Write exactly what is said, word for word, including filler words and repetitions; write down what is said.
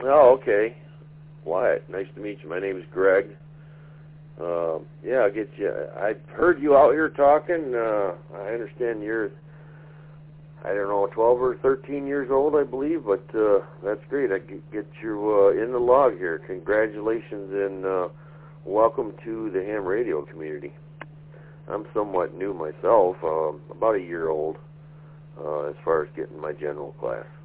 Oh, okay. Wyatt, nice to meet you. My name is Greg. Uh, yeah, I'll get you. I've heard you out here talking. Uh, I understand you're, I don't know, twelve or thirteen years old, I believe, but uh, that's great. I get, get you uh, in the log here. Congratulations and uh, welcome to the ham radio community. I'm somewhat new myself, uh, about a year old, uh, as far as getting my general class.